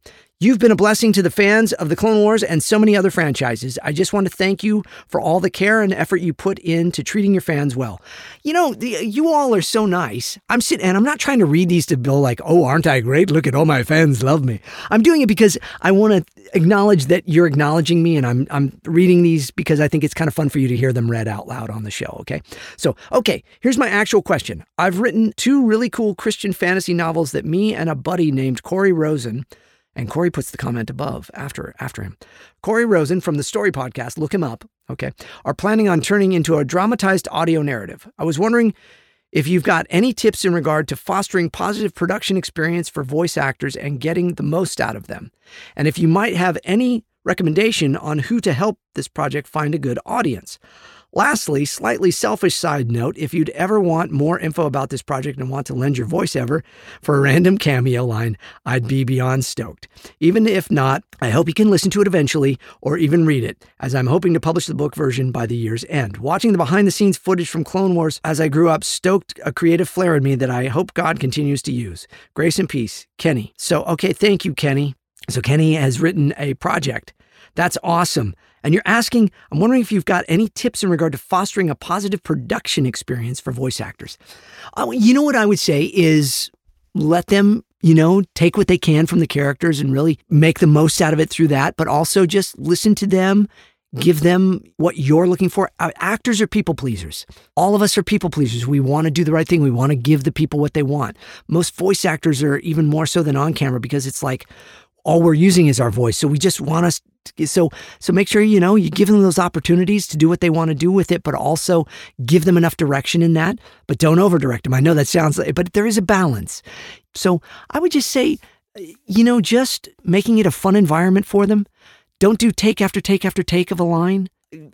You've been a blessing to the fans of the Clone Wars and so many other franchises. I just want to thank you for all the care and effort you put into treating your fans well. You know, you all are so nice. I'm not trying to read these to Bill like, oh, aren't I great? Look at all my fans love me. I'm doing it because I want to acknowledge that you're acknowledging me, and I'm reading these because I think it's kind of fun for you to hear them read out loud on the show, okay? So, okay, here's my actual question. I've written 2 really cool Christian fantasy novels that me and a buddy named Corey Rosen, and Corey puts the comment above after him. Corey Rosen from the Story Podcast, look him up, okay, are planning on turning into a dramatized audio narrative. I was wondering if you've got any tips in regard to fostering positive production experience for voice actors and getting the most out of them. And if you might have any recommendation on who to help this project find a good audience. Lastly, slightly selfish side note, if you'd ever want more info about this project and want to lend your voice ever for a random cameo line, I'd be beyond stoked. Even if not, I hope you can listen to it eventually or even read it, as I'm hoping to publish the book version by the year's end. Watching the behind-the-scenes footage from Clone Wars as I grew up stoked a creative flair in me that I hope God continues to use. Grace and peace, Kenny. So, okay, thank you, Kenny. So Kenny has written a project. That's awesome. And you're asking, I'm wondering if you've got any tips in regard to fostering a positive production experience for voice actors. You know what I would say is let them, take what they can from the characters and really make the most out of it through that, but also just listen to them, give them what you're looking for. Actors are people pleasers. All of us are people pleasers. We want to do the right thing. We want to give the people what they want. Most voice actors are even more so than on camera because it's like all we're using is our voice. So we just want us. So make sure, you give them those opportunities to do what they want to do with it, but also give them enough direction in that, but don't over-direct them. I know that sounds like, but there is a balance. So I would just say, just making it a fun environment for them. Don't do take after take after take of a line.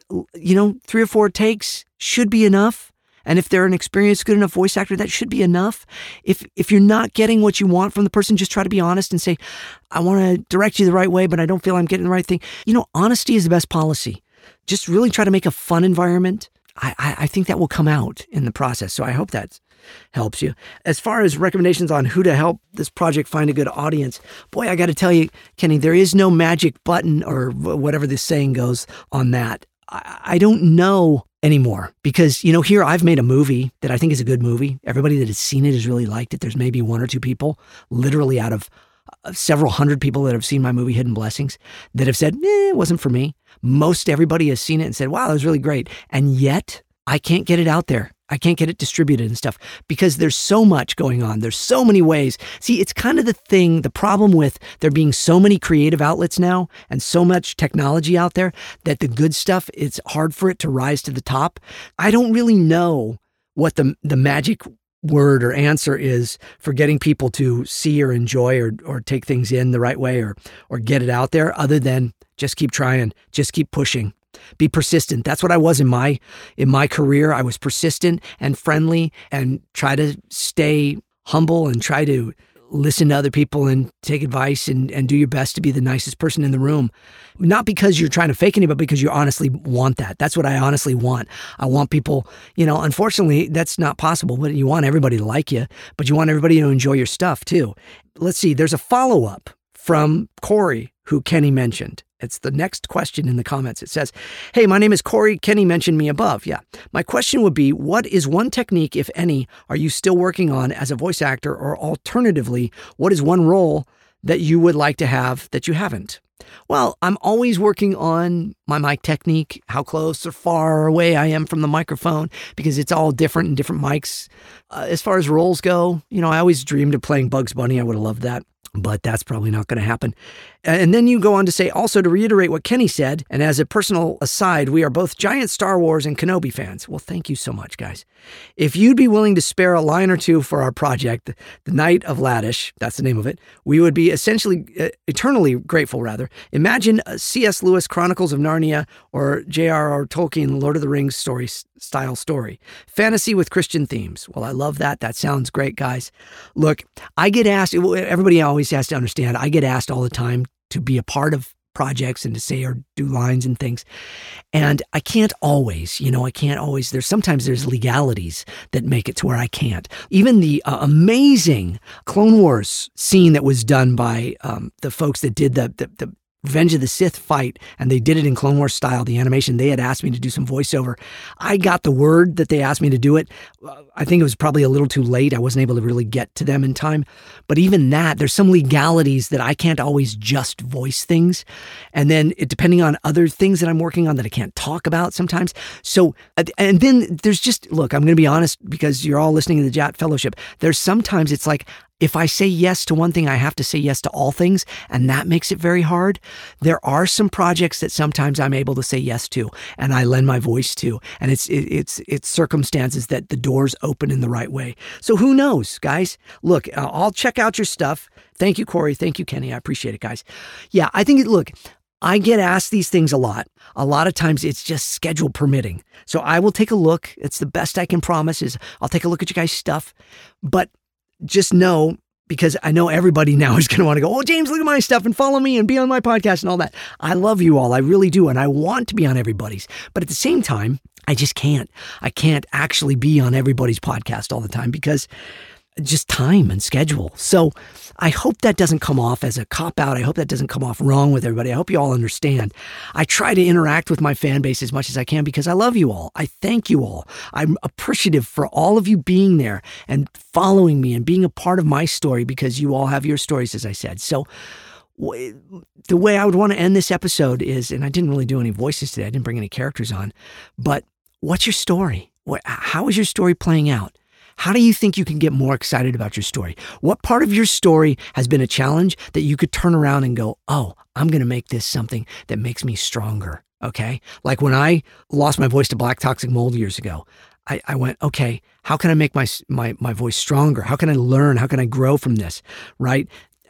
3 or 4 takes should be enough. And if they're an experienced, good enough voice actor, that should be enough. If you're not getting what you want from the person, just try to be honest and say, I want to direct you the right way, but I don't feel I'm getting the right thing. Honesty is the best policy. Just really try to make a fun environment. I think that will come out in the process. So I hope that helps you. As far as recommendations on who to help this project find a good audience, boy, I got to tell you, Kenny, there is no magic button or whatever this saying goes on that. I don't know anymore because, here I've made a movie that I think is a good movie. Everybody that has seen it has really liked it. There's maybe 1 or 2 people, literally out of several hundred people that have seen my movie Hidden Blessings, that have said, it wasn't for me. Most everybody has seen it and said, wow, that was really great. And yet I can't get it out there. I can't get it distributed and stuff because there's so much going on. There's so many ways. See, it's kind of the problem with there being so many creative outlets now and so much technology out there that the good stuff, it's hard for it to rise to the top. I don't really know what the magic word or answer is for getting people to see or enjoy or take things in the right way or get it out there other than just keep trying, just keep pushing. Be persistent. That's what I was in my career. I was persistent and friendly and try to stay humble and try to listen to other people and take advice and do your best to be the nicest person in the room. Not because you're trying to fake anything, but because you honestly want that. That's what I honestly want. I want people, unfortunately, that's not possible, but you want everybody to like you, but you want everybody to enjoy your stuff too. Let's see. There's a follow-up from Corey, who Kenny mentioned. It's the next question in the comments. It says, hey, my name is Corey. Kenny mentioned me above. Yeah. My question would be, what is one technique, if any, are you still working on as a voice actor? Or alternatively, what is one role that you would like to have that you haven't? Well, I'm always working on my mic technique, how close or far away I am from the microphone, because it's all different in different mics. As far as roles go, I always dreamed of playing Bugs Bunny. I would have loved that. But that's probably not going to happen. And then you go on to say, also to reiterate what Kenny said, and as a personal aside, we are both giant Star Wars and Kenobi fans. Well, thank you so much, guys. If you'd be willing to spare a line or two for our project, The Knight of Ladish, that's the name of it, we would be eternally grateful, rather. Imagine a C.S. Lewis Chronicles of Narnia or J.R.R. Tolkien Lord of the Rings style story. Fantasy with Christian themes. Well, I love that. That sounds great, guys. Look, I get asked, everybody always has to understand, I get asked all the time to be a part of projects and to say or do lines and things. And I can't always, sometimes there's legalities that make it to where I can't. Even the amazing Clone Wars scene that was done by the folks that did the Revenge of the Sith fight, and they did it in Clone Wars style, the animation, they had asked me to do some voiceover. I got the word that they asked me to do it. I think it was probably a little too late. I wasn't able to really get to them in time. But even that, there's some legalities that I can't always just voice things. And then depending on other things that I'm working on that I can't talk about sometimes. So, and then there's just, look, I'm going to be honest because you're all listening to the Jat Fellowship. There's sometimes it's like, if I say yes to one thing, I have to say yes to all things, and that makes it very hard. There are some projects that sometimes I'm able to say yes to, and I lend my voice to, and it's circumstances that the doors open in the right way. So who knows, guys? Look, I'll check out your stuff. Thank you, Corey. Thank you, Kenny. I appreciate it, guys. Yeah, I think, look, I get asked these things a lot. A lot of times it's just schedule permitting. So I will take a look. It's the best I can promise is I'll take a look at you guys' stuff, but just know, because I know everybody now is going to want to go, oh, James, look at my stuff and follow me and be on my podcast and all that. I love you all. I really do. And I want to be on everybody's. But at the same time, I just can't. I can't actually be on everybody's podcast all the time because just time and schedule. So I hope that doesn't come off as a cop-out. I hope that doesn't come off wrong with everybody. I hope you all understand. I try to interact with my fan base as much as I can because I love you all. I thank you all. I'm appreciative for all of you being there and following me and being a part of my story because you all have your stories, as I said. So the way I would want to end this episode is, and I didn't really do any voices today. I didn't bring any characters on, but what's your story? How is your story playing out? How do you think you can get more excited about your story? What part of your story has been a challenge that you could turn around and go, oh, I'm going to make this something that makes me stronger, okay? Like when I lost my voice to black toxic mold years ago, I went, okay, how can I make my voice stronger? How can I learn? How can I grow from this, right?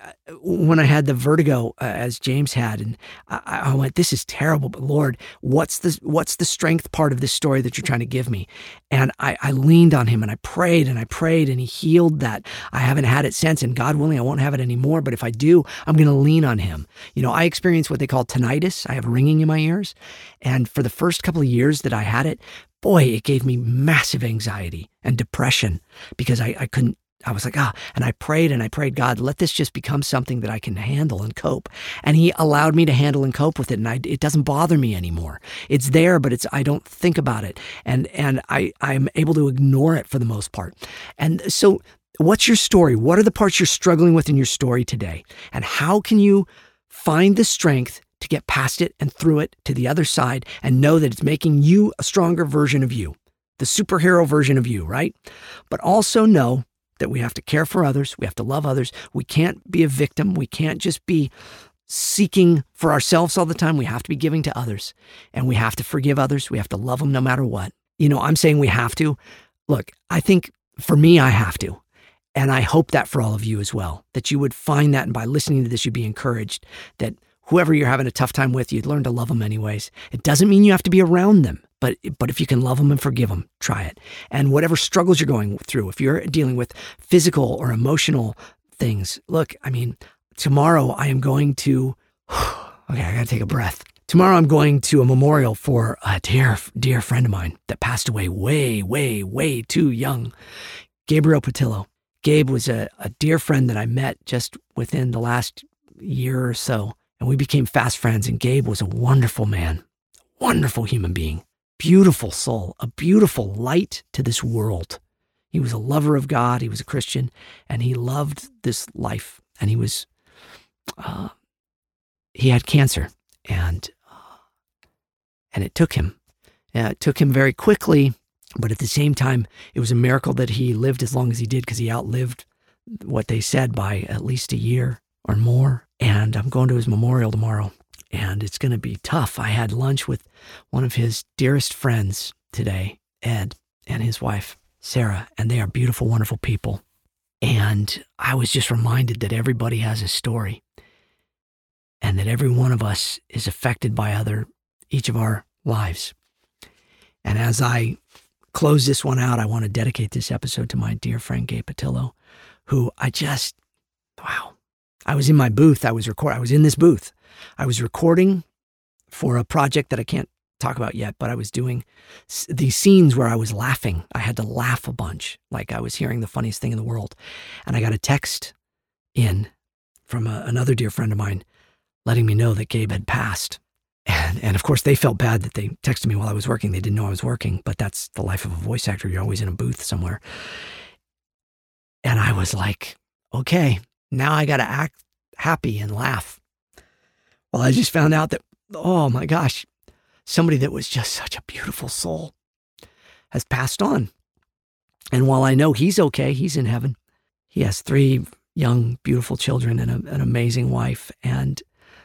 When I had the vertigo, as James had, and I went, this is terrible, but Lord, what's the strength part of this story that you're trying to give me? And I leaned on him and I prayed and he healed that. I haven't had it since, and God willing, I won't have it anymore. But if I do, I'm going to lean on him. You know, I experienced what they call tinnitus. I have ringing in my ears. And for the first couple of years that I had it, boy, it gave me massive anxiety and depression because I couldn't. I was like, and I prayed, God, let this just become something that I can handle and cope. And he allowed me to handle and cope with it. And it doesn't bother me anymore. It's there, but I don't think about it. And I'm able to ignore it for the most part. And so what's your story? What are the parts you're struggling with in your story today? And how can you find the strength to get past it and through it to the other side and know that it's making you a stronger version of you, the superhero version of you, right? But also know that we have to care for others. We have to love others. We can't be a victim. We can't just be seeking for ourselves all the time. We have to be giving to others, and we have to forgive others. We have to love them no matter what. You know, I'm saying we have to. Look, I think for me, I have to. And I hope that for all of you as well, that you would find that. And by listening to this, you'd be encouraged that whoever you're having a tough time with, you'd learn to love them anyways. It doesn't mean you have to be around them. But if you can love them and forgive them, try it. And whatever struggles you're going through, if you're dealing with physical or emotional things, look, I mean, tomorrow I am going to, okay, I got to take a breath. Tomorrow I'm going to a memorial for a dear friend of mine that passed away way too young, Gabriel Patillo. Gabe was a dear friend that I met just within the last year or so, and we became fast friends, and Gabe was a wonderful man, wonderful human being. Beautiful soul, a beautiful light to this world. He was a lover of God. He was a Christian, and he loved this life. And he had cancer, and it took him. It took him very quickly, but at the same time, it was a miracle that he lived as long as he did because he outlived what they said by at least a year or more. And I'm going to his memorial tomorrow. And it's going to be tough. I had lunch with one of his dearest friends today, Ed, and his wife, Sarah, and they are beautiful, wonderful people. And I was just reminded that everybody has a story and that every one of us is affected by each of our lives. And as I close this one out, I want to dedicate this episode to my dear friend, Gabe Patillo, who wow. I was in my booth. I was in this booth. I was recording for a project that I can't talk about yet, but I was doing these scenes where I was laughing. I had to laugh a bunch, like I was hearing the funniest thing in the world. And I got a text in from another dear friend of mine letting me know that Gabe had passed. And of course, they felt bad that they texted me while I was working. They didn't know I was working, but that's the life of a voice actor. You're always in a booth somewhere. And I was like, okay, now I got to act happy and laugh. Well, I just found out that, oh my gosh, somebody that was just such a beautiful soul has passed on. And while I know he's okay, he's in heaven. He has 3 young, beautiful children and an amazing wife, and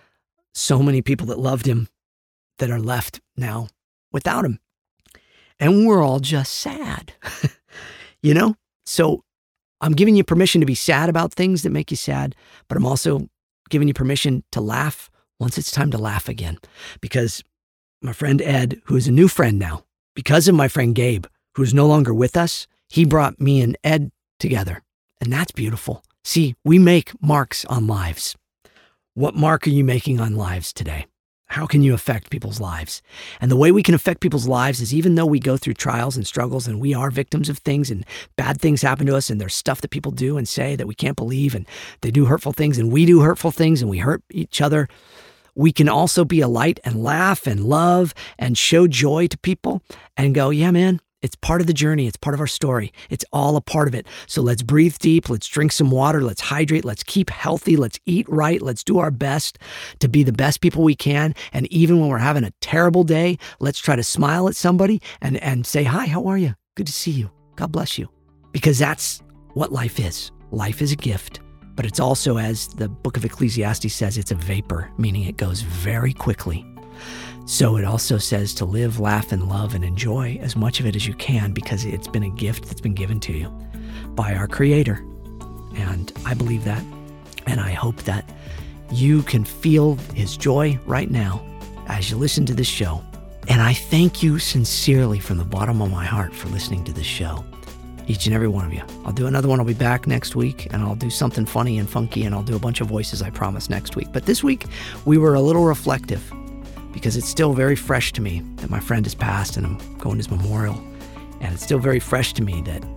so many people that loved him that are left now without him. And we're all just sad, you know? So I'm giving you permission to be sad about things that make you sad, but I'm also giving you permission to laugh once it's time to laugh again. Because my friend Ed, who is a new friend now, because of my friend Gabe, who's no longer with us, he brought me and Ed together. And that's beautiful. See, we make marks on lives. What mark are you making on lives today? How can you affect people's lives? And the way we can affect people's lives is, even though we go through trials and struggles and we are victims of things and bad things happen to us and there's stuff that people do and say that we can't believe, and they do hurtful things and we do hurtful things and we hurt each other, we can also be a light and laugh and love and show joy to people and go, yeah, man, it's part of the journey. It's part of our story. It's all a part of it. So let's breathe deep. Let's drink some water. Let's hydrate. Let's keep healthy. Let's eat right. Let's do our best to be the best people we can. And even when we're having a terrible day, let's try to smile at somebody and say, hi, how are you? Good to see you. God bless you. Because that's what life is. Life is a gift, but it's also, as the book of Ecclesiastes says, it's a vapor, meaning it goes very quickly. So it also says to live, laugh, and love and enjoy as much of it as you can, because it's been a gift that's been given to you by our Creator. And I believe that. And I hope that you can feel His joy right now as you listen to this show. And I thank you sincerely from the bottom of my heart for listening to this show. Each and every one of you. I'll do another one. I'll be back next week, and I'll do something funny and funky, and I'll do a bunch of voices, I promise, next week. But this week, we were a little reflective, because it's still very fresh to me that my friend has passed and I'm going to his memorial. And it's still very fresh to me that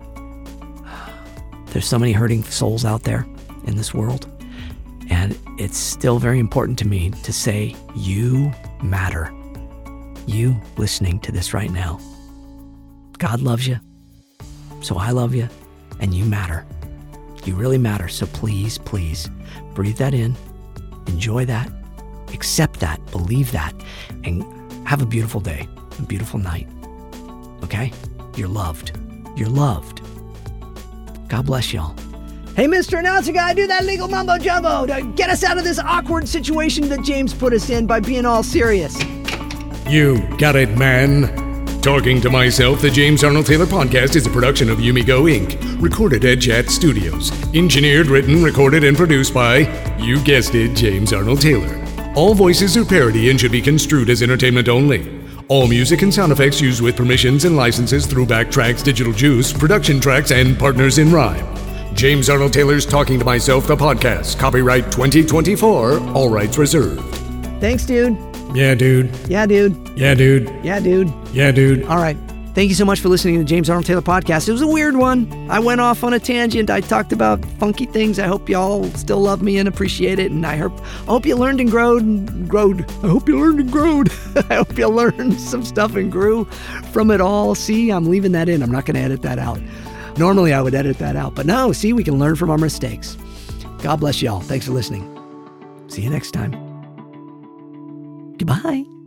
there's so many hurting souls out there in this world. And it's still very important to me to say, you matter. You listening to this right now. God loves you. So I love you, and you matter. You really matter. So please, please breathe that in, enjoy that, accept that, believe that, and have a beautiful day, a beautiful night. Okay? You're loved. You're loved. God bless y'all. Hey, Mr. Announcer Guy, do that legal mumbo jumbo to get us out of this awkward situation that James put us in by being all serious. You got it, man. Talking to Myself, the James Arnold Taylor Podcast is a production of Yumigo Inc., recorded at Chat Studios. Engineered, written, recorded, and produced by, you guessed it, James Arnold Taylor. All voices are parody and should be construed as entertainment only. All music and sound effects used with permissions and licenses through Backtracks, Digital Juice, Production Tracks, and Partners in Rhyme. James Arnold Taylor's Talking to Myself, the Podcast. Copyright 2024. All rights reserved. Thanks, dude. Yeah, dude. Yeah, dude. Yeah, dude. Yeah, dude. Yeah, dude. All right. Thank you so much for listening to the James Arnold Taylor Podcast. It was a weird one. I went off on a tangent. I talked about funky things. I hope y'all still love me and appreciate it. And I hope you learned and growed. I hope you learned and growed. I hope you learned some stuff and grew from it all. See, I'm leaving that in. I'm not going to edit that out. Normally, I would edit that out. But no, see, we can learn from our mistakes. God bless y'all. Thanks for listening. See you next time. Goodbye.